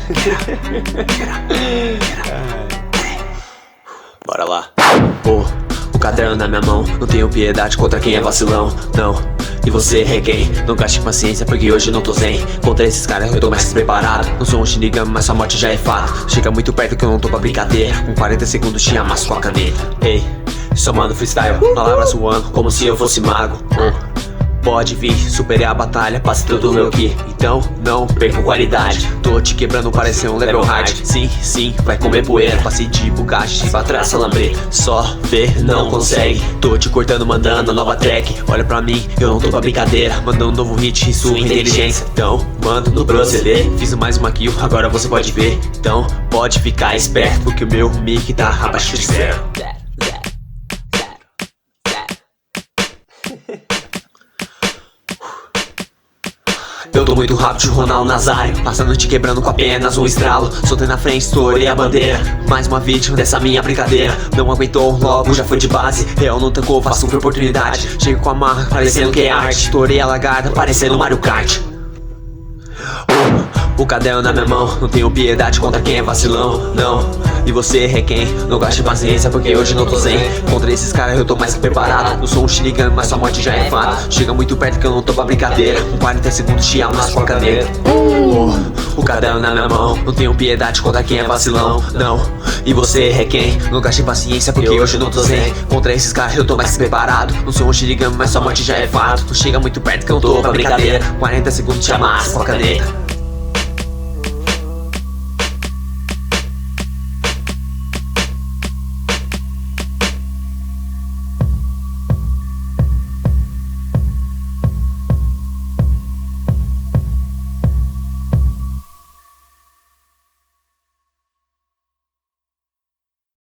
Bora lá. O caderno na minha mão, não tenho piedade contra quem é vacilão, não. E você é quem? Não gaste paciência porque hoje não tô zen. Contra esses caras eu tô mais preparado. Não sou um Shinigami, mas sua morte já é fato. Chega muito perto que eu não tô pra brincadeira. Com 40 segundos te amasso com a caneta. Ei, só mando freestyle, palavras voando como se eu fosse mago. Pode vir, superei a batalha, passe todo o meu ki. Então não perco qualidade. Tô te quebrando, parece um level hard. Sim, vai comer poeira. Passei de Bugatti pra trás, salambre. Só ver, não consegue. Tô te cortando, mandando nova track. Olha pra mim, eu não tô pra brincadeira. Mandando um novo hit, sua inteligência. Então, mando no proceder. Fiz mais uma kill, agora você pode ver. Então, pode ficar esperto, porque o meu mic tá abaixo de zero. Eu tô muito rápido, Ronaldo Nazário. Passando te quebrando com apenas um estralo. Soltei na frente, estourei a bandeira. Mais uma vítima dessa minha brincadeira. Não aguentou, logo já foi de base. Real não tancou, faço por oportunidade. Chego com a marra, parecendo que é arte. Estourei a lagarta, parecendo Mario Kart. O caderno na minha mão, não tenho piedade contra quem é vacilão, não. E você é quem? Não gaste paciência porque hoje não tô zen. Contra esses caras eu tô mais que preparado. Não sou um Shinigami, mas sua morte já é fato. Chega muito perto que eu não tô pra brincadeira. Com 40 segundos te amasso com a caneta. O caderno na minha mão, não tenho piedade contra quem é vacilão, não. E você é quem? Não gaste paciência porque hoje não tô zen. Contra esses caras eu tô mais que preparado. Não sou um Shinigami, mas sua morte já é fato. Não chega muito perto que eu não tô pra brincadeira. 40 segundos te amasso com a caneta.